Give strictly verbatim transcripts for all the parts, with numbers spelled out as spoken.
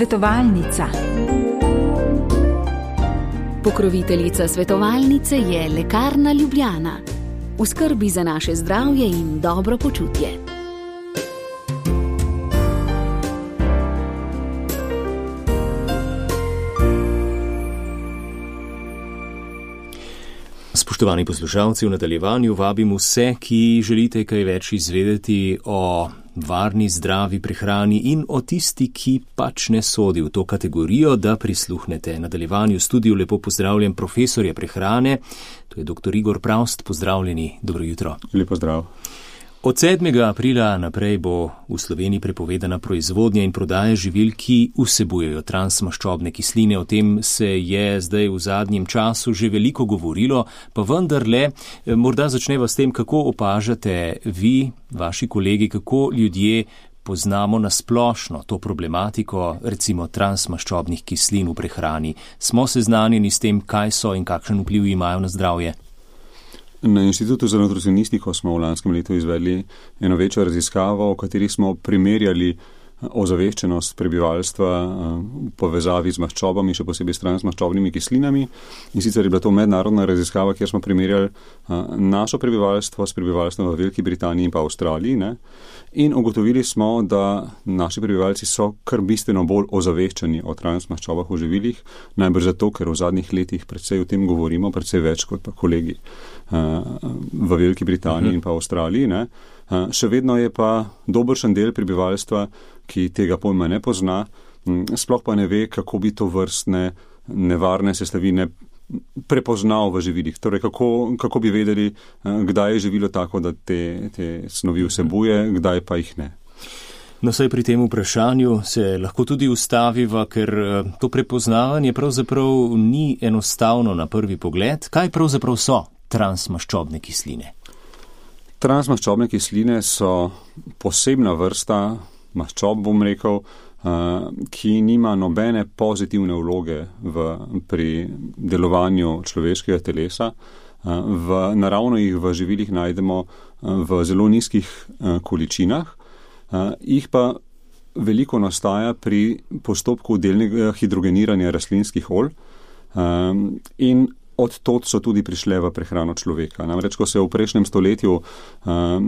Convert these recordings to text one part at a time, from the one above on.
Svetovalnica. Pokroviteljica svetovalnice je Lekarna Ljubljana. V skrbi za naše zdravje in dobro počutje. Spoštovani poslušalci, v nadaljevanju vabim vse, ki želite kaj več izvedeti o varni, zdravi prehrani in o tisti, ki pač ne sodi v to kategorijo, da prisluhnete nadaljevanju. V studiu lepo pozdravljam profesorja prehrane, to je doktor Igor Pravst. Pozdravljeni, dobro jutro. Lepo zdrav. Od sedmega aprila naprej bo v Sloveniji prepovedana proizvodnja in prodaja živil, ki vsebujejo transmaščobne kisline. O tem se je zdaj v zadnjem času že veliko govorilo, pa vendarle, morda začneva s tem, kako opažate vi, vaši kolegi, kako ljudje poznamo nasplošno to problematiko, recimo transmaščobnih kislin v prehrani. Smo seznanjeni s tem, kaj so in kakšen vpliv imajo na zdravje? Na Inštitutu za nutricionistiko smo v lanskem letu izvedli eno večjo raziskavo, v kateri smo primerjali ozaveščenost prebivalstva v povezavi z maščobami, še posebej s transmaščobnimi kislinami. In sicer je bila to mednarodna raziskava, kjer smo primerjali našo prebivalstvo s prebivalstvom v Veliki Britaniji in pa Avstraliji. Ne? In ugotovili smo, da naši prebivalci so kar bistveno bolj ozaveščeni o transmaščobah v živilih, najbrž zato, ker v zadnjih letih predvsej o tem govorimo, predvsej več kot pa kolegi v Veliki Britaniji in pa Avstraliji. Ne? Še vedno je pa dobršen del prebivalstva, ki tega pojma ne pozna, sploh pa ne ve, kako bi to vrstne nevarne sestavine prepoznal v živilih. Torej, kako, kako bi vedeli, kdaj je živilo tako, da te, te snovi vsebuje, kdaj pa jih ne. No, saj pri tem vprašanju se lahko tudi ustaviva, ker to prepoznavanje pravzaprav ni enostavno na prvi pogled. Kaj pravzaprav so transmaščobne kisline? Transmaščobne kisline so posebna vrsta maščob, bom rekel, ki nima nobene pozitivne vloge v, pri delovanju človeškega telesa. V, naravno jih v živilih najdemo v zelo nizkih količinah, jih pa veliko nastaja pri postopku delnega hidrogeniranja rastlinskih olj in od tod so tudi prišle v prehrano človeka. Namreč, ko se je v prejšnjem stoletju um,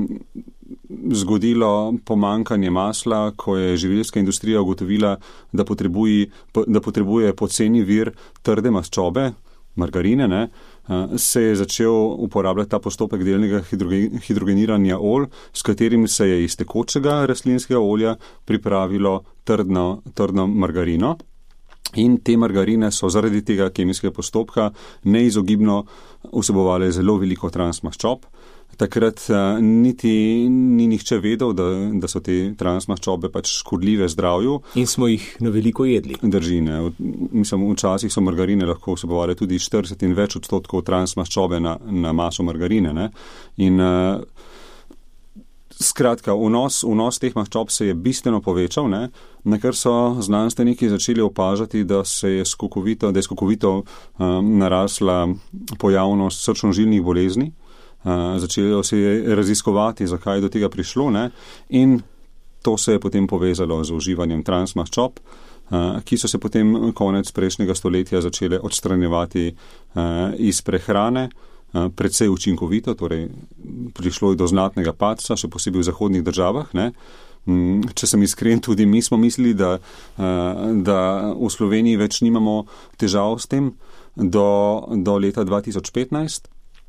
zgodilo pomankanje masla, ko je živilska industrija ugotovila, da potrebuje, da potrebuje poceni vir trde maščobe, margarine, ne, uh, se je začel uporabljati ta postopek delnega hidrogeniranja olj, s katerim se je iz tekočega rastlinskega olja pripravilo trdno, trdno margarino. In te margarine so zaradi tega kemijskega postopka neizogibno vsebovale zelo veliko transmaščob. Takrat uh, niti ni nihče vedel, da, da so te transmaščobe pač škodljive zdravju. In smo jih na veliko jedli. Drži, ne. Mislim, včasih so margarine lahko vsebovale tudi štirideset in več odstotkov transmaščobe na, na maso margarine. Ne. In uh, skratka, vnos, vnos teh maščob se je bistveno povečal, ne, na kar so znanstveniki začeli opažati, da se je skokovito, da je skokovito um, narasla pojavnost srčno-žilnih bolezni. Uh, začeli se je raziskovati, zakaj je do tega prišlo, ne, in to se je potem povezalo z uživanjem transmaščob, uh, ki so se potem konec prejšnjega stoletja začele odstranjevati uh, iz prehrane. Predvsej učinkovito, torej prišlo je do znatnega padca, še posebej v zahodnih državah. Ne. Če sem iskren, tudi mi smo mislili, da, da v Sloveniji več nimamo težav s tem do, do leta dva tisoč petnajst,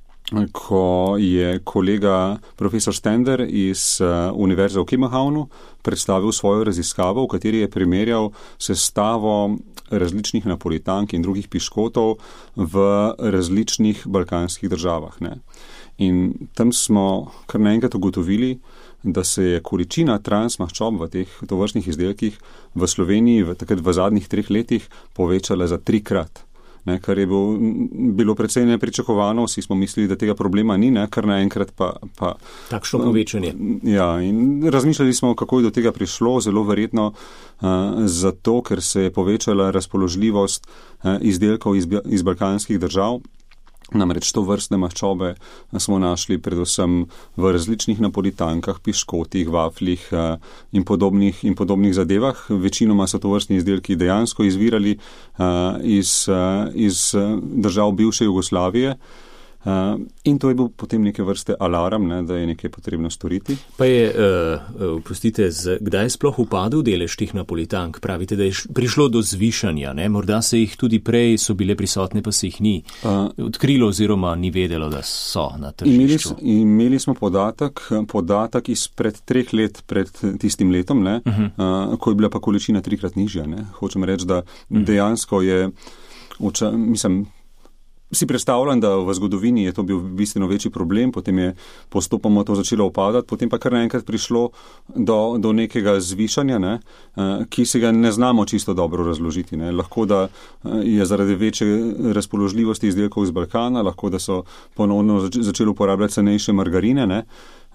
ko je kolega profesor Stender iz Univerze v Kopenhagnu predstavil svojo raziskavo, v kateri je primerjal sestavo različnih napolitank in drugih piškotov v različnih balkanskih državah. Ne. In tam smo kar naenkrat ugotovili, da se je količina transmaščob v teh tovrstnih izdelkih v Sloveniji v, takrat v zadnjih treh letih povečala za trikrat. Ne, kar je bil, bilo precej nepričakovano, vsi smo mislili, da tega problema ni, ne, kar naenkrat pa, pa... Takšno povečanje. Ja, in razmišljali smo, kako je do tega prišlo, zelo verjetno uh, zato, ker se je povečala razpoložljivost uh, izdelkov iz, iz balkanskih držav Namreč to vrstne maščobe smo našli predvsem v različnih napolitankah, piškotih, vafljih in podobnih, in podobnih zadevah. Večinoma so to vrstni izdelki dejansko izvirali iz, iz držav bivše Jugoslavije. Uh, in to je bil potem neke vrste alarm, ne, da je nekaj potrebno storiti. Pa je, uh, prostite, z, kdaj je sploh upadel delež teh napolitank? Pravite, da je prišlo do zvišanja, ne? Morda se jih tudi prej so bile prisotne, pa se jih ni uh, odkrilo oziroma ni vedelo, da so na tržišču. Imeli, imeli smo podatek, podatek izpred treh let pred tistim letom, ne, uh -huh. uh, ko je bila pa količina trikrat nižja. Ne. Hočem reči, da uh -huh. dejansko je, oča, mislim, si predstavljam, da v zgodovini je to bil bistveno večji problem, potem je postopoma to začelo upadati, potem pa kar naenkrat prišlo do, do nekega zvišanja, ne, ki se ga ne znamo čisto dobro razložiti. Ne. Lahko, da je zaradi večje razpoložljivosti izdelkov iz Balkana, lahko, da so ponovno začeli uporabljati cenejše margarine. Ne.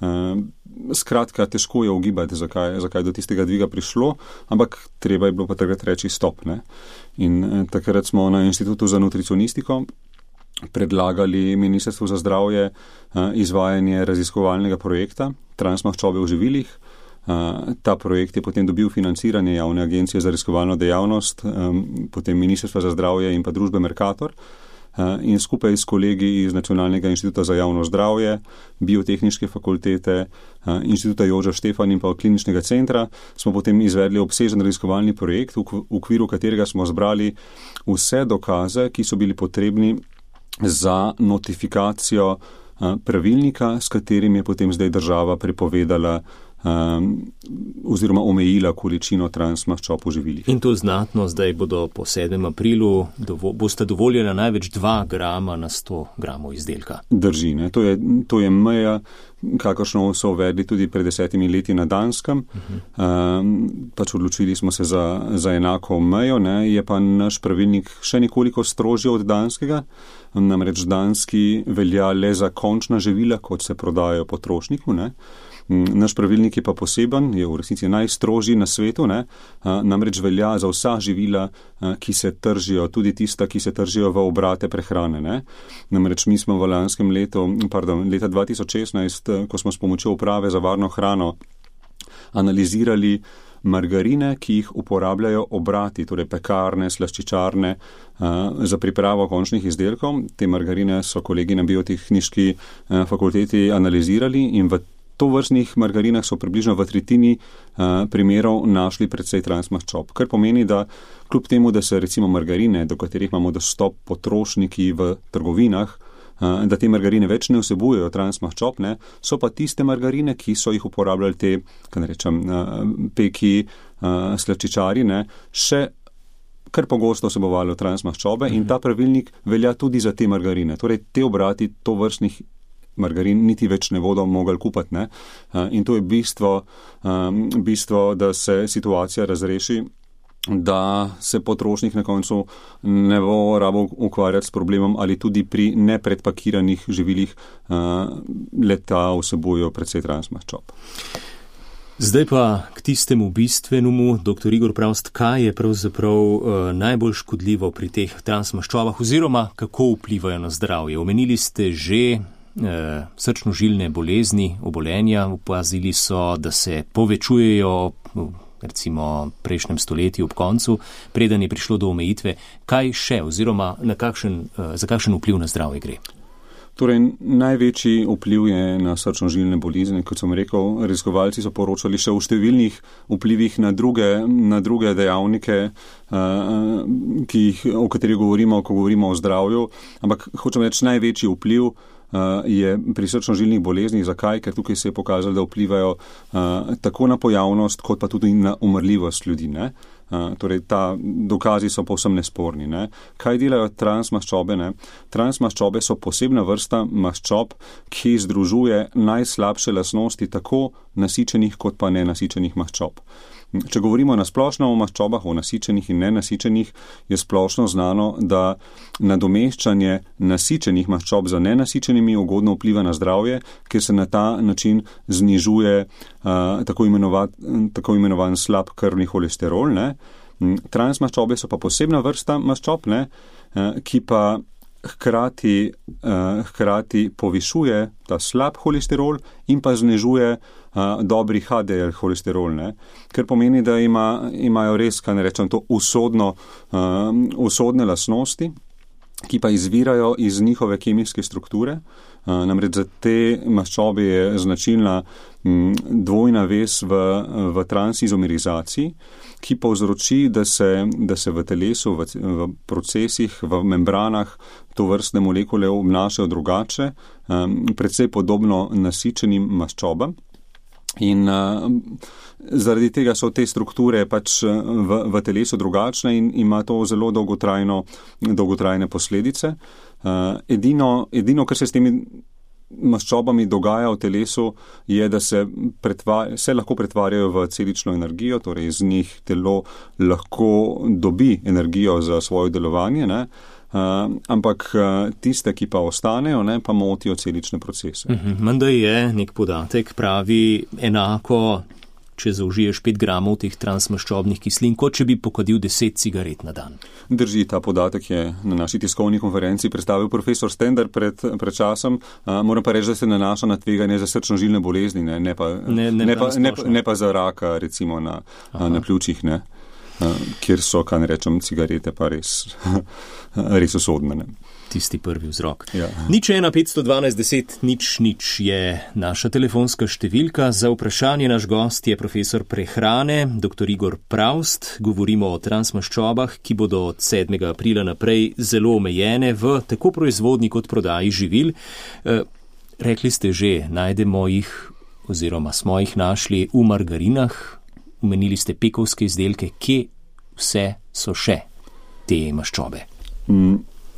Skratka, težko je ugibati, zakaj, zakaj do tistega dviga prišlo, ampak treba je bilo pa takrat reči stop. Ne. In takrat smo na Inštitutu za nutricionistiko predlagali Ministrstvu za zdravje izvajanje raziskovalnega projekta transmaščobe v živilih. Ta projekt je potem dobil financiranje Javne agencije za raziskovalno dejavnost, potem Ministrstva za zdravje in pa družbe Mercator. In skupaj s kolegi iz Nacionalnega inštituta za javno zdravje, Biotehniške fakultete, Inštituta Jožef Štefan in pa Kliničnega centra smo potem izvedli obsežen raziskovalni projekt, v okviru katerega smo zbrali vse dokaze, ki so bili potrebni za notifikacijo pravilnika, s katerim je potem zdaj država prepovedala um, oziroma omejila količino transmaščob v živilih. In to znatno, zdaj bodo po sedmem aprilu dovo, boste dovoljena največ dva grama na sto gramov izdelka. Drži, ne? To je, to je meja, kakršno so uvedli tudi pred desetimi leti na Danskem. Uh-huh. Um, pač odločili smo se za, za enako mejo, ne? Je pa naš pravilnik še nekoliko strožji od danskega. Namreč danski velja le za končna živila, kot se prodajajo potrošniku. Ne? Naš pravilnik je pa poseben, je v resnici najstrožji na svetu, ne? Namreč velja za vsa živila, ki se tržijo, tudi tista, ki se tržijo v obrate prehrane. Ne? Namreč mi smo v lanskem letu, pardon, leta dva tisoč šestnajst, ko smo s pomočjo Uprave za varno hrano analizirali margarine, ki jih uporabljajo obrati, torej pekarne, slaščičarne, za pripravo končnih izdelkov. Te margarine so kolegi na Biotehniški fakulteti analizirali in v to vrstnih margarinah so približno v tretjini primerov našli precej transmaščob. Kar pomeni, da kljub temu, da se recimo margarine, do katerih imamo dostop potrošniki v trgovinah, da te margarine več ne vsebujejo transmaščob, ne, so pa tiste margarine, ki so jih uporabljali te, kaj rečem, peki, slaščičari, ne, še kar pogosto vsebovalo transmaščobe in ta pravilnik velja tudi za te margarine. Torej, te obrati to vrstnih margarin niti več ne bodo mogli kupati. Ne? In to je bistvo, bistvo, da se situacija razreši, da se potrošnik na koncu ne bo rabo ukvarjati s problemom ali tudi pri nepredpakiranih živilih leta vsebujejo precej transmaščob. Zdaj pa k tistemu bistvenemu, doktor Igor Pravst, kaj je pravzaprav uh, najbolj škodljivo pri teh transmaščobah oziroma kako vplivajo na zdravje? Omenili ste že Uh, srčno-žilne bolezni, obolenja, opazili so, da se povečujejo, recimo v prejšnjem stoletju ob koncu, preden je prišlo do omejitve. Kaj še oziroma na kakšen, uh, za kakšen vpliv na zdravje gre? Torej, največji vpliv je na srčno-žilne bolezni, kot sem rekel. Raziskovalci so poročali še o številnih vplivih na druge, na druge dejavnike, uh, ki jih, o katerih govorimo, ko govorimo o zdravju, ampak hočem reči, največji vpliv Uh, je pri srčno-žilnih boleznih. Zakaj? Ker tukaj se je pokazalo, da vplivajo uh, tako na pojavnost, kot pa tudi na umrljivost ljudi. Ne? Uh, torej, ta dokazi so povsem nesporni. Ne? Kaj delajo transmaščobe? Ne? Transmaščobe so posebna vrsta maščob, ki združuje najslabše lastnosti tako nasičenih kot pa nenasičenih maščob. Če govorimo na splošno o maščobah, o nasičenih in nenasičenih, je splošno znano, da nadomeščanje nasičenih maščob za nenasičenimi ugodno vpliva na zdravje, ker se na ta način znižuje uh, tako, imenovat, tako imenovan slab krvni holesterol. Ne? Transmaščobe so pa posebna vrsta maščob, ne? Uh, ki pa hkrati, uh, hkrati povišuje ta slab holesterol in pa znižuje uh, dobri H D L holesterol, ne? Ker pomeni, da ima, imajo res, kaj ne rečem, to usodno, uh, usodne lastnosti, ki pa izvirajo iz njihove kemijske strukture. Uh, namreč za te maščobe je značilna m, dvojna vez v, v transizomerizaciji, ki povzroči, da se, da se v telesu, v, v procesih, v membranah to vrstne molekule obnašajo drugače, um, predvsej podobno nasičenim maščobam. In uh, zaradi tega so te strukture pač v, v telesu drugačne in ima to zelo dolgotrajno, dolgotrajne posledice. Uh, edino, edino, kar se s temi maščobami dogaja v telesu, je, da se, pretvar, se lahko pretvarjajo v celično energijo, torej iz njih telo lahko dobi energijo za svoje delovanje, ne? Uh, ampak uh, tiste, ki pa ostanejo, ne, pa motijo celične procese. Uh-huh. Menda je nek podatek, pravi enako, če zaužiješ pet gramov teh transmaščobnih kislin, kot če bi pokadil deset cigaret na dan. Drži, ta podatek je na naši tiskovni konferenci predstavil profesor Stender pred, pred časom. Uh, moram pa reči, da se nanaša na tveganje za srčno-žilne bolezni, ne, ne, pa, ne, ne, ne, pa, ne, ne pa za raka, recimo na, na pljučih, ne. Uh, kjer so, kaj ne rečem, cigarete pa res, res usodne. Ne? Tisti prvi vzrok. Ja. Nič ena petsto dvanajst deset nič nič je naša telefonska številka. Za vprašanje naš gost je profesor prehrane, doktor Igor Pravst. Govorimo o transmaščobah, ki bodo od sedmega aprila naprej zelo omejene v tako proizvodnji kot prodaji živil. E, rekli ste že, najdemo jih oziroma smo jih našli v margarinah. Umenili ste pekovske izdelke, kje vse so še te maščobe? Mm.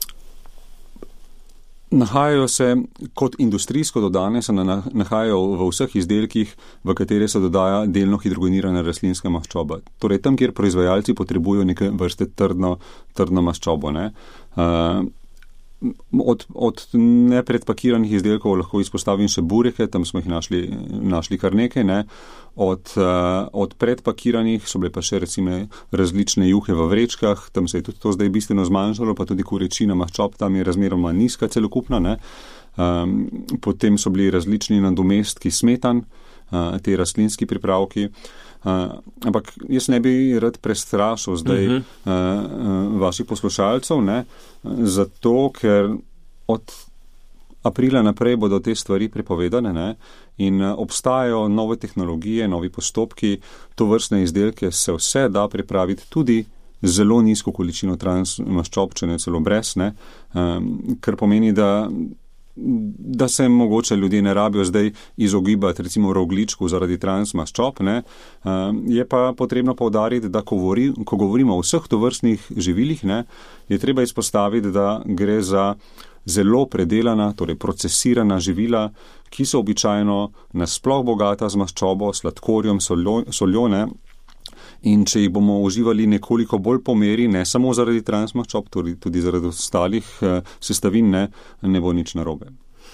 Nahajajo se kot industrijsko dodane, se nahajajo v vseh izdelkih, v katere se dodaja delno hidrogenirana rastlinska maščoba. Torej tam, kjer proizvajalci potrebujo neke vrste trdno, trdno maščobo. Ne? Uh, Od, od nepredpakiranih izdelkov lahko izpostavim še bureke, tam smo jih našli, našli kar nekaj. Ne? Od, uh, od predpakiranih so bile pa še recimo različne juhe v vrečkah, tam se je tudi to zdaj bistveno zmanjšalo, pa tudi količina maščob tam je razmeroma nizka celokupna. Ne? Um, potem so bili različni nadomestki smetan, uh, te rastlinski pripravki. Uh, ampak jaz ne bi rad prestrašil zdaj uh-huh. uh, uh, vaših poslušalcev, ne, zato ker od aprila naprej bodo te stvari prepovedane, ne, in uh, obstajajo nove tehnologije, novi postopki, to vrstne izdelke se vse da pripraviti tudi zelo nizko količino transmaščob, če ne celo brez, ne, um, kar pomeni, da da se mogoče ljudje ne rabijo zdaj izogibati recimo rogljičku zaradi transmaščob, ne, je pa potrebno poudariti, da ko, govori, ko govorimo o vseh tovrstnih živilih, ne, je treba izpostaviti, da gre za zelo predelana, torej procesirana živila, ki so običajno nasploh bogata z maščobo, sladkorjem, soljo, soljo, ne. In če jih bomo uživali nekoliko bolj po meri, ne samo zaradi transmaščob, tudi, tudi zaradi ostalih eh, sestavin, ne, ne bo nič narobe.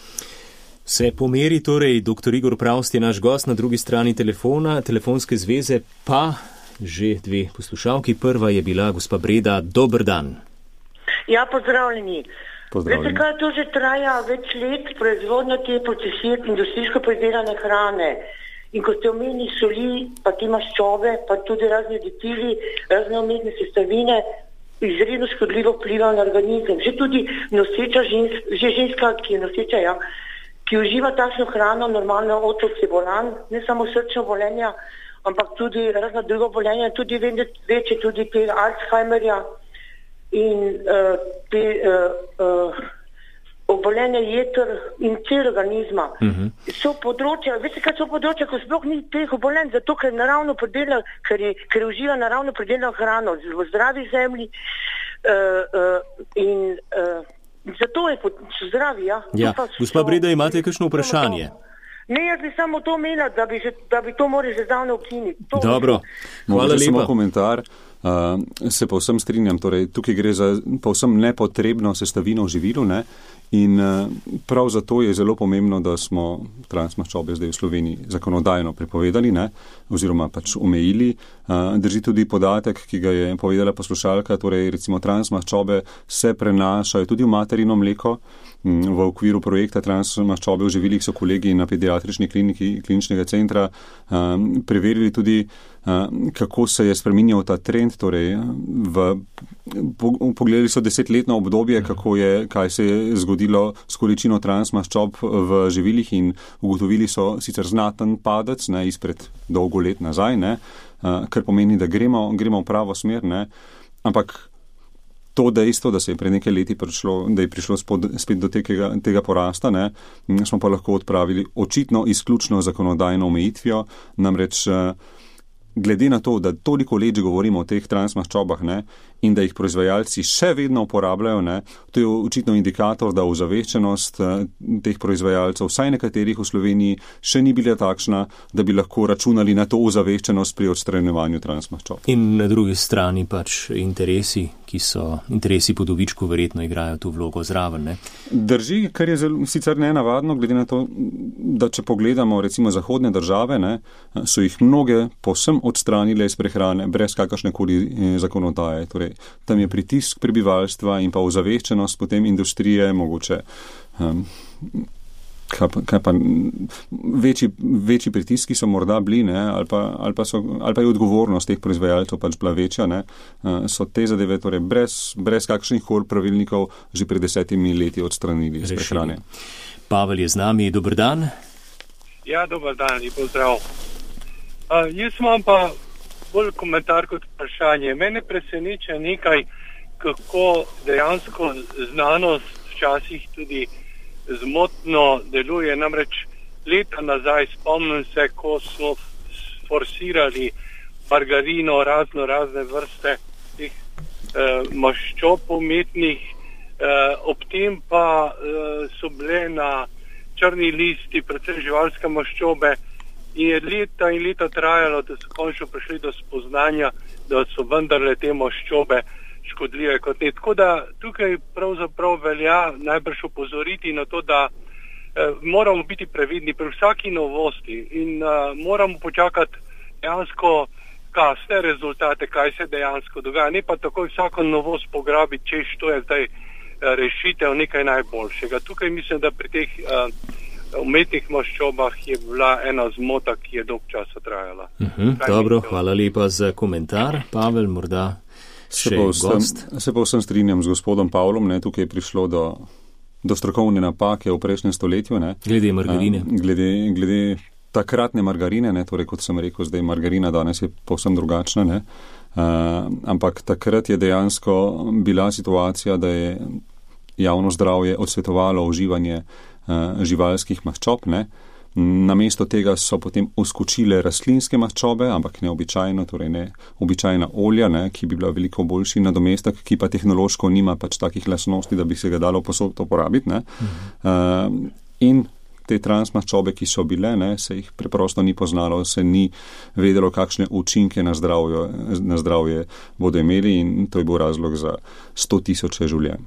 Vse po meri, torej, doktor Igor Pravst je naš gost, na drugi strani telefona, telefonske zveze pa že dve poslušalki. Prva je bila gospa Breda. Dober dan. Ja, pozdravljeni. Pozdravljeni. Veste, kaj to že traja več let, proizvodnja te procesirane industrijsko predelane hrane. In ko ste omenili soli, pa te maščobe, pa tudi razne aditivi, razne umetne sestavine, izredno škodljivo vplivajo na organizem. Že tudi noseča ženska, že ženska, ki je noseča, ja, ki uživa takšno hrano, normalno otrok se bolan, ne samo srčno obolenja, ampak tudi razna druga obolenja, tudi večje tudi te Alzheimerja in uh, te uh, uh, obolenje jeter in cel organizma. Uh-huh. So področja, veste kaj so področja, ko sploh ni teh obolenj, zato ker naravno predela, ker je, ker uživa naravno predelano hrano v zdravi zemlji uh, uh, in uh, zato je pod, zdravi, ja. Ja, gospa Breda, imate kakšno vprašanje? Ne, jaz bi samo to menila, da bi, že, da bi to morali že zdavno ukiniti. Dobro, hvala lepa. Samo komentar. Uh, se povsem strinjam, torej tukaj gre za povsem nepotrebno sestavino v živilu, ne? In uh, prav zato je zelo pomembno, da smo transmaščobe zdaj v Sloveniji zakonodajno prepovedali, ne? Oziroma pač omejili. Uh, drži tudi podatek, ki ga je povedala poslušalka, torej recimo transmaščobe se prenašajo tudi v materino mleko. V okviru projekta transmaščobe v živilih so kolegi na pediatrični kliniki kliničnega centra um, preverili tudi, um, kako se je spreminjal ta trend, torej v, po, pogledali so desetletno obdobje, kako je, kaj se je zgodilo s količino transmaščob v živilih in ugotovili so sicer znaten padec, ne, izpred dolgo let nazaj, ne, uh, kar pomeni, da gremo, gremo v pravo smer, ne, ampak to dejstvo, da se je pred nekaj leti prišlo, da je prišlo spod, spet do tega, tega porasta, ne, smo pa lahko odpravili očitno izključno zakonodajno omejitvijo, namreč glede na to, da toliko let govorimo o teh transmaščobah, ne, in da jih proizvajalci še vedno uporabljajo, ne, to je očitno indikator, da ozaveščenost teh proizvajalcev, vsaj nekaterih v Sloveniji, še ni bila takšna, da bi lahko računali na to ozaveščenost pri odstranjevanju transmaščob. In na drugi strani pač interesi, ki so interesi po dobičku, verjetno igrajo tu vlogo zraven, ne? Drži, kar je zelo, sicer nenavadno, glede na to, da če pogledamo recimo zahodne države, ne, so jih mnoge povsem odstranile iz prehrane, brez kakršnekoli zakonodaje. Torej, tam je pritisk prebivalstva in pa ozaveščenost potem industrije, mogoče um, kaj pa, kaj pa, večji, večji pritiski so morda bili, ne, ali, pa, ali, pa so, ali pa je odgovornost teh proizvajalcev pač bila večja, ne, uh, so te zadeve torej brez, brez kakšnih kol pravilnikov že pred desetimi leti odstranili iz prehrane. Pavel je z nami, dober dan. Ja, dober dan, lepo zdrav. Uh, jaz imam pa bolj komentar kot vprašanje. Mene preseneča nekaj, kako dejansko znanost včasih tudi zmotno deluje. Namreč leta nazaj spomnim se, ko smo forsirali margarino, razno razne vrste teh eh, maščob umetnih, eh, ob tem pa eh, so bile na črni listi predvsem živalske maščobe. In je leta in leta trajalo, da so končno prišli do spoznanja, da so vendarle te maščobe škodljive kot ne. Tako da tukaj pravzaprav velja najbrž opozoriti na to, da eh, moramo biti previdni pri vsaki novosti in eh, moramo počakati dejansko kasne rezultate, kaj se dejansko dogaja. Ne pa takoj vsako novost pograbiti, češ to je zdaj eh, rešitev nekaj najboljšega. Tukaj mislim, da pri teh eh, umetnih maščobah je bila ena zmota, ki je dolg časa trajala. Uh-huh, dobro, hvala lepa za komentar. Pavel, morda še gost. Se pa vsem strinjam z gospodom Pavlom, ne, tukaj je prišlo do, do strokovne napake v prejšnjem stoletju. Ne, glede margarine. A, glede, glede takratne margarine, ne, torej kot sem rekel, zdaj margarina danes je povsem drugačna, ne, a, ampak takrat je dejansko bila situacija, da je javno zdravje odsvetovalo uživanje živalskih maščob, ne. Namesto tega so potem uskočile rastlinske maščobe, ampak ne običajno, torej ne običajna olja, ne, ki bi bila veliko boljši nadomestek, ki pa tehnološko nima pač takih lastnosti, da bi se ga dalo posod uporabiti, ne. Mhm. Uh, in te transmaščobe, ki so bile, ne, se jih preprosto ni poznalo, se ni vedelo, kakšne učinke na zdravje, na zdravje bodo imeli in to je bil razlog za sto tisoče življenj.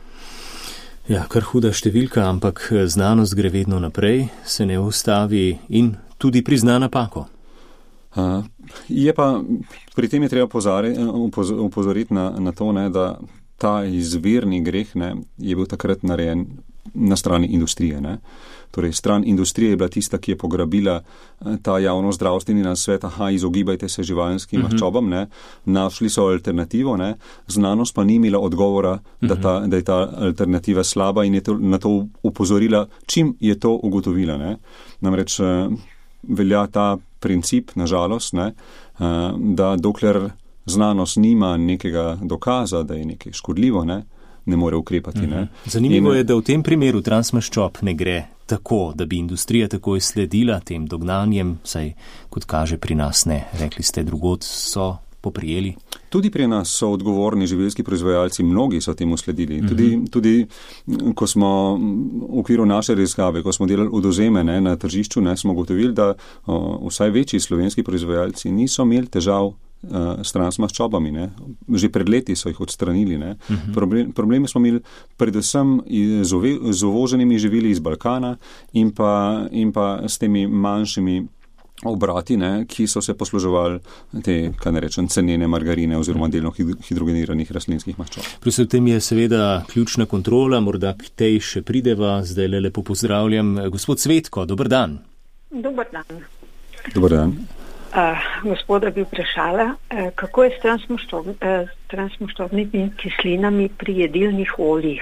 Ja, kar huda številka, ampak znanost gre vedno naprej, se ne ustavi in tudi prizna napako. Uh, je pa, pri tem je treba pozari, upoz, upozoriti na, na to, ne, da ta izvirni greh, ne, je bil takrat narejen na strani industrije. Ne. Torej, stran industrije je bila tista, ki je pograbila ta javno zdravstveni nasvet, aha, izogibajte se živalskim uh-huh. maščobam, ne, našli so alternativo, ne, znanost pa ni imela odgovora, uh-huh. da, ta, da je ta alternativa slaba in je to, na to upozorila, čim je to ugotovila. Ne. Namreč velja ta princip, nažalost, ne, da dokler znanost nima nekega dokaza, da je nekaj škodljivo, ne, ne more ukrepati. Uh-huh. Ne. Zanimivo in, je, da v tem primeru transmaščob ne gre tako, da bi industrija takoj sledila tem dognanjem, saj kot kaže pri nas ne, rekli ste, drugod so poprijeli. Tudi pri nas so odgovorni živilski proizvajalci, mnogi so temu sledili. Uh-huh. Tudi, tudi, ko smo v okviru naše raziskave, ko smo delali odvzeme ne, na tržišču, ne, smo ugotovili, da o, vsaj večji slovenski proizvajalci niso imeli težav uh, s transmaščobami. Ne. Že pred leti so jih odstranili. Ne. Uh-huh. Problem, problemi smo imeli predvsem z, ove, z uvoženimi živili iz Balkana in pa, in pa s temi manjšimi obrati, ne, ki so se posluževali te, kaj ne rečem, cenene margarine oziroma delno hidrogeniranih rastlinskih maščob. Plus v tem je seveda ključna kontrola, morda k tej še prideva, zdaj le lepo pozdravljam. Gospod Cvetko, dober dan. Dober dan. Dober dan. Uh, gospoda bi vprašala, uh, kako je s transmaščob, uh, transmaščobnimi kislinami pri jedilnih oljih?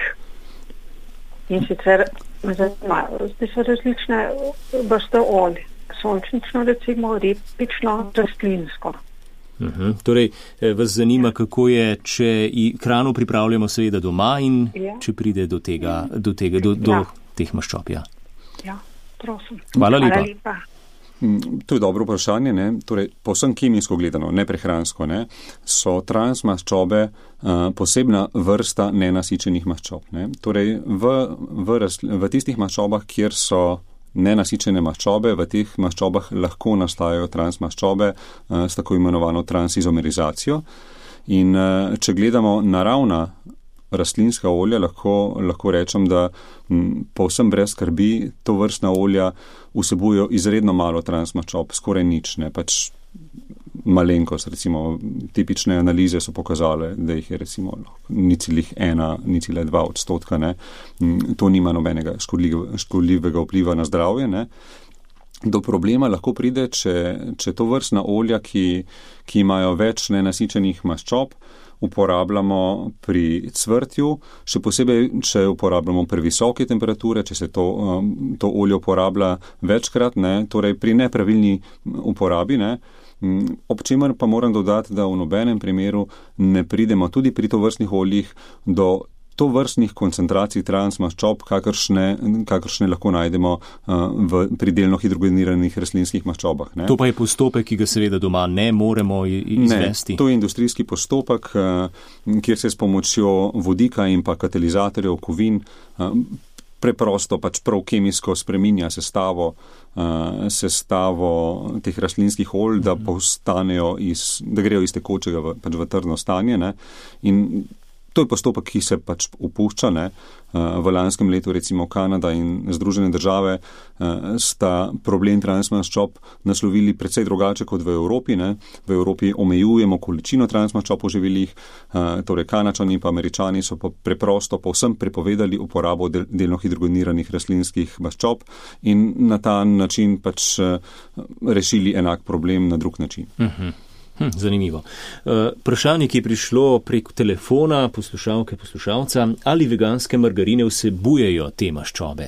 In sicer me zanima, zdaj so različne vrste olj. Sončnično, recimo, repično, rastlinsko. Uh-huh. Torej, vas zanima, kako je, če hrano pripravljamo seveda doma in ja. če pride do tega, do, tega, do, do ja. teh maščob. Ja, ja prosim. Hvala lepa. Hvala lepa. To je dobro vprašanje. Ne? Torej, povsem kemijsko gledano, ne prehransko, ne? So transmaščobe uh, posebna vrsta nenasičenih maščob. Ne? Torej, v, v, rasl- v tistih maščobah, kjer so nenasičene maščobe, v teh maščobah lahko nastajajo transmaščobe uh, s tako imenovano transizomerizacijo. In uh, če gledamo naravna rastlinska olja, lahko, lahko rečem, da m, povsem brez skrbi to vrstna olja vsebujejo izredno malo transmaščob, skoraj nič, ne, pač malenkost, recimo tipične analize so pokazale, da jih je recimo nicilih ena, nicile dva odstotka, ne. To nima nobenega škodljivega, škodljivega vpliva na zdravje, ne. Do problema lahko pride, če, če to vrstna olja, ki, ki imajo več nenasičenih maščob, uporabljamo pri cvrtju, še posebej, če uporabljamo pri visoke temperature, če se to, to olje uporablja večkrat, ne, torej pri nepravilni uporabi, ne. Ob čemer pa moram dodati, da v nobenem primeru ne pridemo tudi pri tovrstnih oljih do tovrstnih koncentracij transmaščob, kakršne, kakršne lahko najdemo uh, v pridelno hidrogeniranih rastlinskih maščobah. Ne. To pa je postopek, ki ga seveda doma ne moremo izvesti. Ne, to je industrijski postopek, uh, kjer se s pomočjo vodika in pa katalizatorjev kovin uh, preprosto pač prav kemijsko spreminja sestavo, uh, sestavo teh rastlinskih olj, da postanejo iz, da grejo iz tekočega v, pač v trdno stanje, ne. In to je postopek, ki se pač opušča, ne. V lanskem letu recimo Kanada in Združene države sta problem transmaščob naslovili precej drugače kot v Evropi, ne. V Evropi omejujemo količino transmaščob v živilih, torej Kanačani in pa Američani so pa preprosto povsem prepovedali uporabo del, delno hidrogeniranih rastlinskih maščob in na ta način pač rešili enak problem na drug način. Uh-huh. Hm, zanimivo. Vprašanje, ki je prišlo prek telefona poslušalke, poslušalca, ali veganske margarine vsebujejo te maščobe?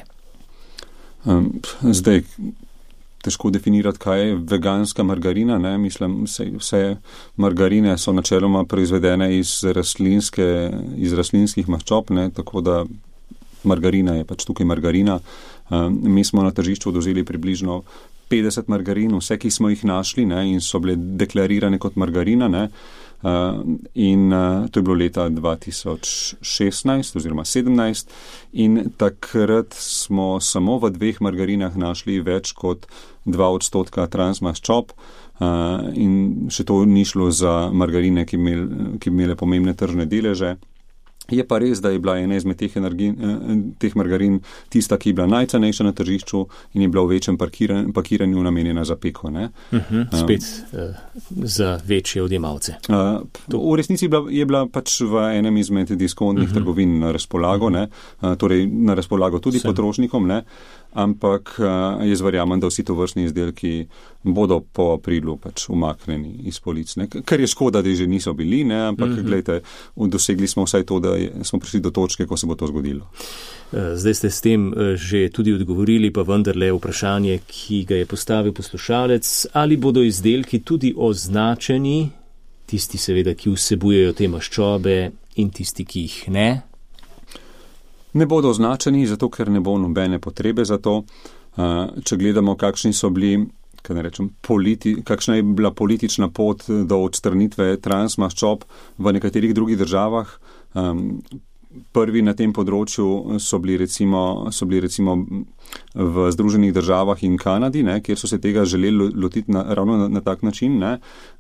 Zdaj, težko definirati, kaj je veganska margarina, ne? Mislim, vse, vse margarine so načeloma proizvedene iz, rastlinske, iz rastlinskih maščob, ne? Tako da margarina je pač tukaj margarina. Mi smo na tržišču dozeli približno petdeset margarin, vse, ki smo jih našli, ne, in so bile deklarirane kot margarina, ne, uh, in uh, to je bilo leta dva tisoč šestnajst oziroma sedemnajst in takrat smo samo v dveh margarinah našli več kot dva odstotka transmaščob uh, in še to ni šlo za margarine, ki bi imele pomembne tržne deleže. Je pa res, da je bila ena izmed teh, energin, teh margarin tista, ki je bila najcenejša na tržišču in je bila v večjem pakiran, pakiranju namenjena za peko. Ne? Uh-huh, spet uh, za večje odjemalce. Uh, v resnici je bila, je bila pač v enem izmed diskontnih uh-huh. trgovin na razpolago, ne? Uh, torej na razpolago tudi Sem. potrošnikom, ne? Ampak uh, jaz verjamem, da vsi to vrstni izdelki bodo po aprilu pač umaknjeni iz polic. Ne? Ker je škoda, da že niso bili, ne? Ampak uh-huh. gledajte, dosegli smo vsaj to, da smo prišli do točke, ko se bo to zgodilo. Zdaj ste s tem že tudi odgovorili, pa vendarle vprašanje, ki ga je postavil poslušalec, ali bodo izdelki tudi označeni, tisti seveda, ki vsebujejo te maščobe in tisti, ki jih ne? Ne bodo označeni, zato ker ne bo nobene potrebe za to. Če gledamo, kakšni so bili, kaj ne rečem, politi, kakšna je bila politična pot do odstranitve transmaščob v nekaterih drugih državah, um, prvi na tem področju so bili recimo, so bili recimo v Združenih državah in Kanadi, ne, kjer so se tega želeli lotiti na, ravno na, na tak način, ne,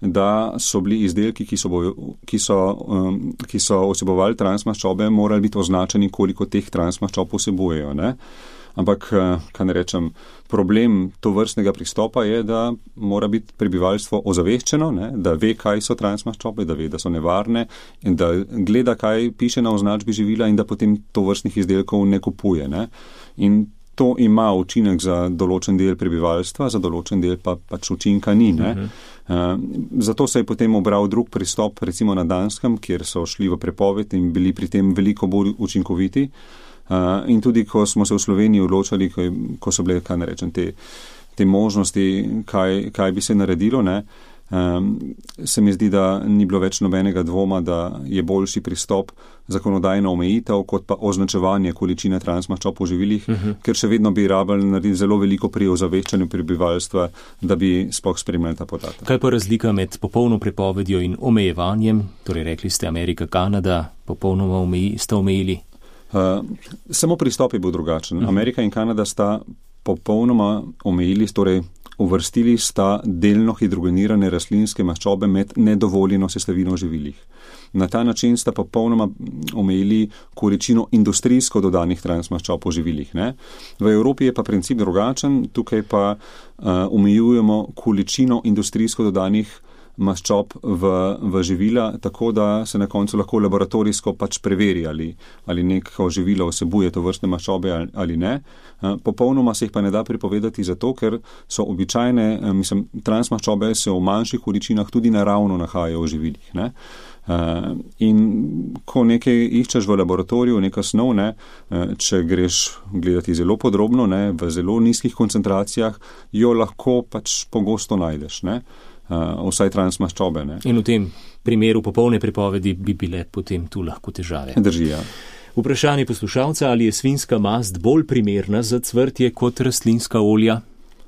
da so bili izdelki, ki so, bojo, ki so, um, ki so vsebovali transmaščobe, morali biti označeni, koliko teh transmaščob vsebujejo. Ne. Ampak, kaj ne rečem, problem to vrstnega pristopa je, da mora biti prebivalstvo ozaveščeno, ne, da ve, kaj so transmaščobe, da ve, da so nevarne in da gleda, kaj piše na označbi živila in da potem to vrstnih izdelkov ne kupuje. Ne. In to ima učinek za določen del prebivalstva, za določen del pa pač učinka ni. Ne. Uh, zato se je potem obral drug pristop, recimo na Danskem, kjer so šli v prepoved in bili pri tem veliko bolj učinkoviti. Uh, in tudi, ko smo se v Sloveniji odločali, ko, ko so bile, kaj ne rečem, te, te možnosti, kaj, kaj bi se naredilo, ne, um, se mi zdi, da ni bilo več nobenega dvoma, da je boljši pristop zakonodajna omejitev, kot pa označevanje količine transmaščob v živilih, uh-huh. ker še vedno bi rabili narediti zelo veliko pri ozaveščanju prebivalstva, da bi sploh spremljali ta podatek. Kaj pa razlika med popolno prepovedjo in omejevanjem? Torej, rekli ste Amerika, Kanada, popolnoma omeji, sta omejili. Uh, samo pristop je bil drugačen. Amerika in Kanada sta popolnoma omejili, torej uvrstili sta delno hidrogenirane rastlinske maščobe med nedovoljeno sestavino v živilih. Na ta način sta popolnoma omejili količino industrijsko dodanih transmaščob v živilih. Ne? V Evropi je pa princip drugačen, tukaj pa uh, omejujemo količino industrijsko dodanih maščob v, v živila, tako da se na koncu lahko laboratorijsko pač preveri, ali, ali neko živilo vsebuje to vrstne maščobe ali, ali ne. Popolnoma se jih pa ne da pripovedati zato, ker so običajne, mislim, transmaščobe se v manjših količinah tudi naravno nahajajo v živilih. Ne. Uh, in ko nekaj iščeš v laboratoriju, neka snov, ne, uh, če greš gledati zelo podrobno, ne, v zelo nizkih koncentracijah, jo lahko pač pogosto najdeš, ne. Uh, vsaj transmaščobe. Ne. In v tem primeru popolne prepovedi bi bile potem tu lahko težave. Drži, ja. Vprašanje poslušalca, ali je svinjska mast bolj primerna za cvrtje kot rastlinska olja?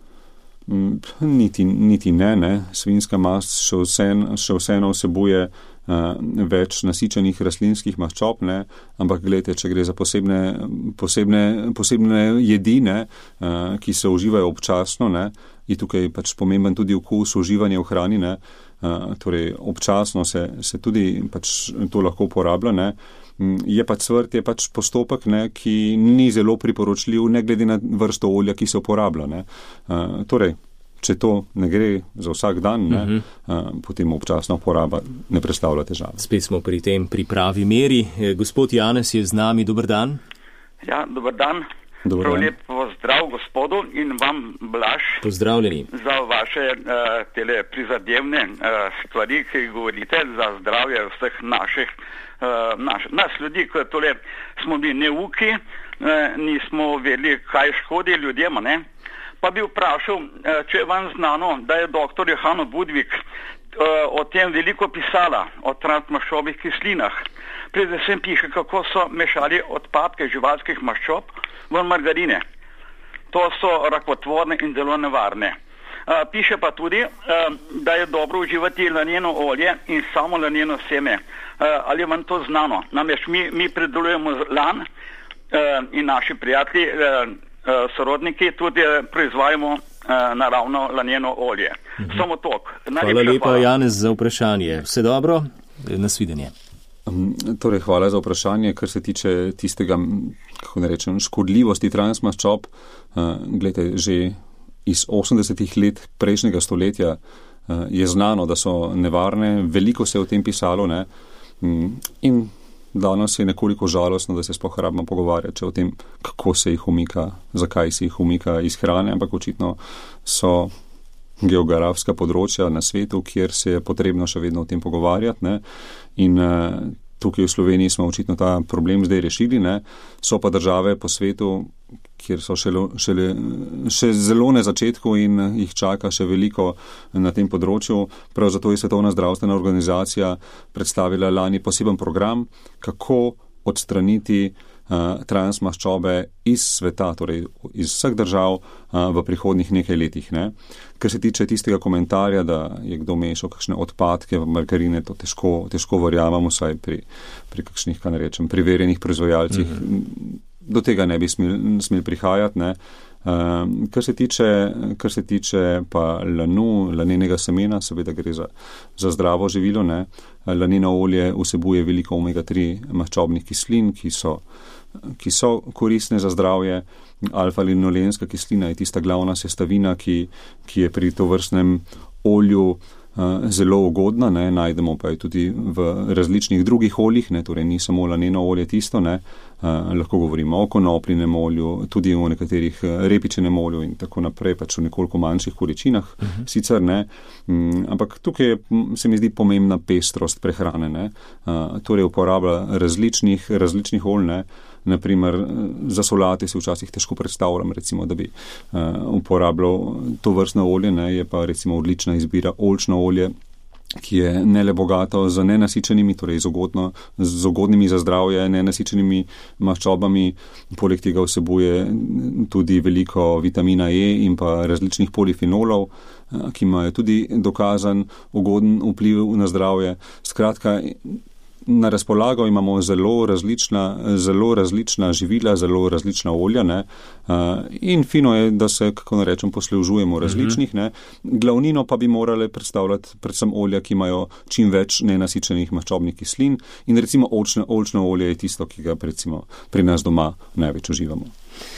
Mm, niti, niti ne, ne. Svinjska mast še, vseen, še vseeno vsebuje uh, več nasičenih rastlinskih maščob, ne. Ampak gledajte, če gre za posebne, posebne, posebne jedi, ne, uh, ki se uživajo občasno, ne, je tukaj pač pomemben tudi okus uživanja v hrani, ne, uh, torej občasno se, se tudi pač to lahko uporablja, ne. Je pa cvrt, je pač postopek, ne, ki ni zelo priporočljiv, ne glede na vrsto olja, ki se uporablja. Ne. Uh, torej, če to ne gre za vsak dan, ne, uh-huh. uh, potem občasna uporaba ne predstavlja težave. Spet smo pri tem pri pravi meri. Gospod Janez je z nami, dober dan. Ja, dober dan. Prav lep pozdrav gospodu in vam, Blaž, pozdravljeni za vaše uh, tele prizadevne uh, stvari, ki govorite za zdravje vseh naših, uh, naš, nas ljudi, ki tole smo bili neuki, uh, nismo vedeli, kaj škodi ljudem, ne? Pa bi vprašal, uh, če je vam znano, da je doktor Johano Budvik uh, o tem veliko pisala, o transmaščobnih kislinah. Predvsem piše, kako so mešali odpadke živalskih maščob v margarine. To so rakotvorne in zelo nevarne. Uh, piše pa tudi, uh, da je dobro uživati laneno olje in samo laneno seme. Uh, ali vam to znano? Namreč mi, mi predelujemo lan uh, in naši prijatelji, uh, uh, sorodniki tudi uh, proizvajamo uh, naravno laneno olje. Mhm. Samo tok. Hvala lepa, Janez, za vprašanje. Vse dobro? Nasvidenje. Torej, hvala za vprašanje, kar se tiče tistega, kako ne rečem, škodljivosti transmaščob. Uh, Glejte, že iz osemdesetih let prejšnjega stoletja uh, je znano, da so nevarne, veliko se je o tem pisalo, ne? Um, in danes je nekoliko žalostno, da se sploh rabimo pogovarjati o tem, kako se jih umika, zakaj se jih umika iz hrane, ampak očitno so geografska področja na svetu, kjer se je potrebno še vedno o tem pogovarjati, ne? In uh, tukaj v Sloveniji smo očitno ta problem zdaj rešili, ne? So pa države po svetu, kjer so šele, šele, še zelo na začetku in jih čaka še veliko na tem področju. Prav zato je Svetovna zdravstvena organizacija predstavila lani poseben program, kako odstraniti transmaščobe iz sveta, torej iz vseh držav v prihodnih nekaj letih. Ne. Kar se tiče tistega komentarja, da je kdo mešal kakšne odpadke v margarine, to težko, težko verjamemo, vsaj pri, pri kakšnih, kaj ne rečem, preverjenih proizvajalcih. Mm-hmm. Do tega ne bi smel, smel prihajati. Ne. Uh, kar se tiče, kar se tiče pa lanu, lanenega semena, seveda gre za, za zdravo živilo. Ne. Laneno olje vsebuje veliko omega tri maščobnih kislin, ki so ki so koristne za zdravje. Alfa-linolenska kislina je tista glavna sestavina, ki, ki je pri tovrstnem olju uh, zelo ugodna, ne. Najdemo pa je tudi v različnih drugih oljih, ne. Torej ni samo laneno olje tisto, ne. Uh, lahko govorimo o konopljinem olju, tudi o nekaterih repičenem olju in tako naprej, pač v nekoliko manjših količinah, uh-huh. sicer ne. Um, ampak tukaj se mi zdi pomembna pestrost prehrane, ne. Uh, torej uporaba različnih, različnih olj, ne. Naprimer, za solate si včasih težko predstavljam, recimo, da bi uh, uporabljal to vrstno olje, ne, je pa recimo odlična izbira oljčno olje, ki je ne le bogato z nenasičenimi, torej z, ugodno, z ugodnimi za zdravje, nenasičenimi maščobami, poleg tega vsebuje tudi veliko vitamina E in pa različnih polifenolov, uh, ki imajo tudi dokazan ugoden vpliv na zdravje. Skratka, na razpolago imamo zelo različna, zelo različna živila, zelo različna olja, ne, in fino je, da se, kako rečem, poslužujemo različnih, ne. Glavnino pa bi morale predstavljati predvsem olja, ki imajo čim več nenasičenih maščobnih kislin in recimo oljčno, oljčno olje je tisto, ki ga recimo pri nas doma največ uživamo.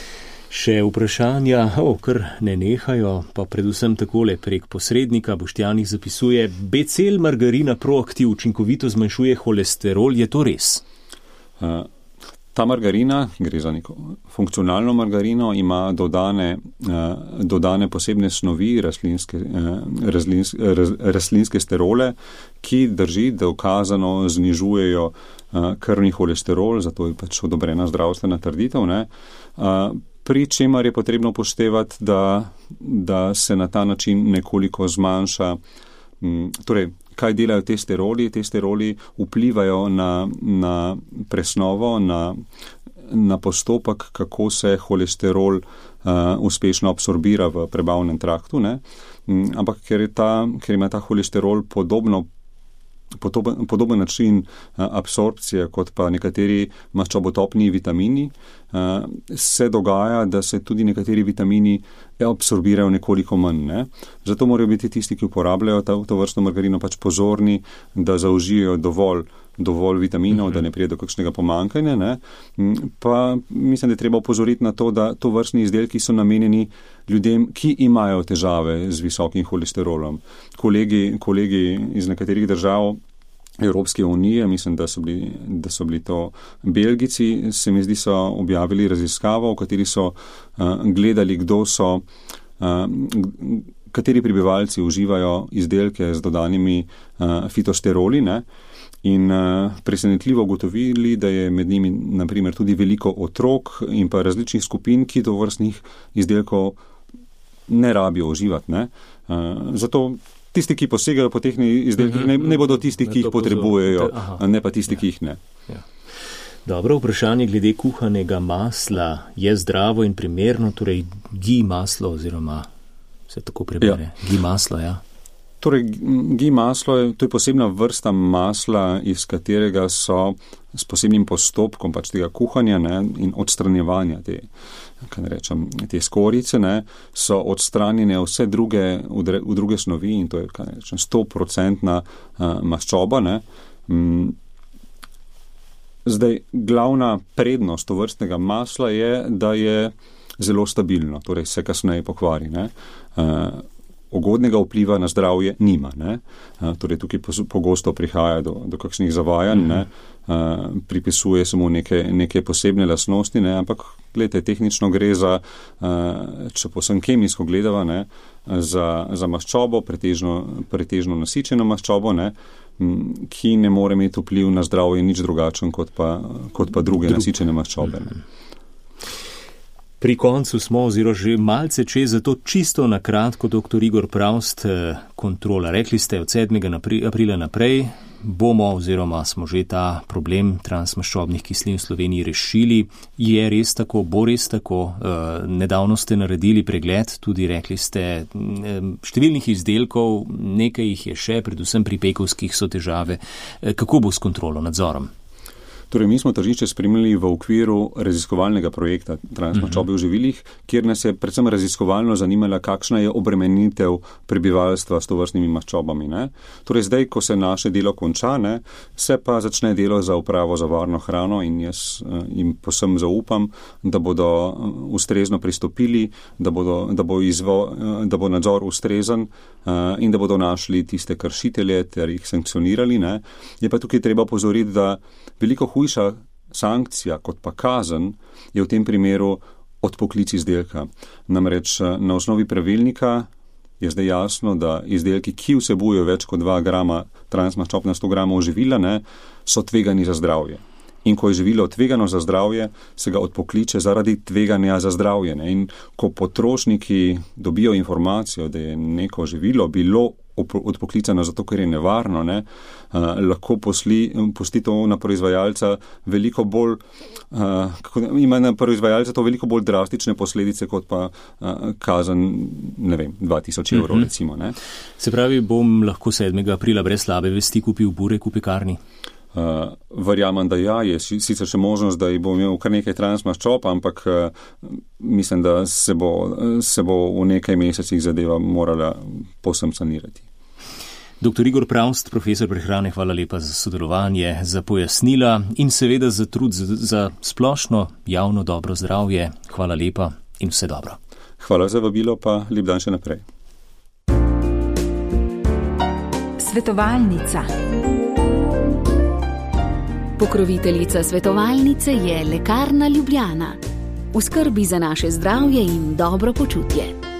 Še vprašanja, o, kar ne nehajo, pa predvsem takole prek posrednika. Boštjan jih zapisuje, B C L margarina Proaktiv učinkovito zmanjšuje holesterol, je to res? Uh, ta margarina, gre za neko funkcionalno margarino, ima dodane, uh, dodane posebne snovi, rastlinske, uh, rastlinske, raz, rastlinske sterole, ki drži, dokazano znižujejo uh, krvni holesterol, zato je pač odobrena zdravstvena trditev, ne. Uh, pri čemer je potrebno upoštevati, da, da se na ta način nekoliko zmanjša, m, torej, kaj delajo te steroli? Te steroli vplivajo na, na presnovo, na, na postopek, kako se holesterol uh, uspešno absorbira v prebavnem traktu, ne? M, ampak ker, je ta, ker ima ta holesterol podobno Podoben, podoben način uh, absorpcije kot pa nekateri maščobotopni vitamini, uh, se dogaja, da se tudi nekateri vitamini absorbirajo nekoliko manj. Ne? Zato morajo biti tisti, ki uporabljajo ta, to vrstno margarino, pač pozorni, da zaužijo dovolj, dovolj vitaminov, mm-hmm. da ne prije do kakšnega pomankanja. Ne? Pa mislim, da je treba upozoriti na to, da to vrstni izdelki so namenjeni ljudem, ki imajo težave z visokim holesterolom. Kolegi, kolegi iz nekaterih držav Evropske unije, mislim, da so bili, da so bili to Belgici, se mi zdi, so objavili raziskavo, v kateri so uh, gledali, kdo so, uh, kateri prebivalci uživajo izdelke z dodanimi uh, fitosteroli, ne? In uh, presenetljivo ugotovili, da je med njimi naprimer tudi veliko otrok in pa različnih skupin, ki do vrstnih izdelkov ne rabijo uživati. Ne? Uh, zato tisti, ki posegajo po teh izdelkih, ne, ne bodo tisti, ki jih potrebujejo, ne pa tisti, ki jih ne. Ja. Dobro, vprašanje glede kuhanega masla. Je zdravo in primerno, torej gi maslo oziroma se tako prebere? Ja. Gi maslo, ja. Torej, gi maslo je, to je posebna vrsta masla, iz katerega so s posebnim postopkom pač tega kuhanja, ne, in odstranjevanja te, kaj rečem, te skorice, ne, so odstranjene vse druge, v druge snovi in to je, kaj rečem, sto procentna uh, maščoba, ne. Mm. Zdaj, glavna prednost tovrstnega masla je, da je zelo stabilno, torej se kasneje pokvari, ne. Uh, ugodnega vpliva na zdravje nima. Ne? Torej, tukaj pogosto prihaja do, do kakšnih zavajanj, ne? Pripisuje samo neke, neke posebne lastnosti, ne? Ampak gledajte, tehnično gre za, če posem kemijsko gledava, ne? Za, za maščobo, pretežno, pretežno nasičeno maščobo, ne? Ki ne more imeti vpliv na zdravje nič drugačen kot pa, kot pa druge Drug. nasičene maščobe. Ne? Pri koncu smo oziroma že malce čez, zato čisto na kratko, doktor Igor Pravst, kontrola. Rekli ste, od sedmega aprila naprej bomo oziroma smo že ta problem transmaščobnih kislin v Sloveniji rešili. Je res tako, bo res tako? Nedavno ste naredili pregled, tudi rekli ste, številnih izdelkov, nekaj jih je še, predvsem pri pekovskih so težave. Kako bo s kontrolo, nadzorom? Torej, mi smo tržišče spremljali v okviru raziskovalnega projekta transmaščobe v živilih, kjer nas je predvsem raziskovalno zanimala, kakšna je obremenitev prebivalstva s tovrstnimi maščobami. Ne? Torej, zdaj, ko se naše delo konča, ne, se pa začne delo za upravo za varno hrano in jaz jim posem zaupam, da bodo ustrezno pristopili, da, bodo, da, bo, izvo, da bo nadzor ustrezen in da bodo našli tiste kršitelje ter jih sankcionirali. Ne? Je pa tukaj treba opozoriti, da veliko hujša sankcija kot pa kazen je v tem primeru odpoklic izdelka. Namreč na osnovi pravilnika je zdaj jasno, da izdelki, ki vsebujejo več kot dva grama transmaščob na sto gramov živila, ne, so tvegani za zdravje. In ko je živilo tvegano za zdravje, se ga odpokliče zaradi tveganja za zdravje. Ne. In ko potrošniki dobijo informacijo, da je neko živilo bilo odpoklicano zato, ker je nevarno, ne, uh, lahko posli, pusti to na proizvajalca veliko bolj, uh, kako, ima na proizvajalca to veliko bolj drastične posledice, kot pa uh, kazen, ne vem, dva tisoč evrov mm-hmm. recimo. Ne. Se pravi, bom lahko sedmega aprila brez slabe vesti kupil burek v pekarni? Uh, verjamem, da ja, je sicer še možnost, da bom imel kar nekaj transmaščob, ampak uh, mislim, da se bo, se bo v nekaj mesecih zadeva morala povsem sanirati. Doktor Igor Pravst, profesor prehrane, hvala lepa za sodelovanje, za pojasnila in seveda za trud za, za splošno javno dobro zdravje. Hvala lepa in vse dobro. Hvala za vabilo, pa lep dan še naprej. Svetovalnica. Pokroviteljica svetovalnice je Lekarna Ljubljana. V skrbi za naše zdravje in dobro počutje.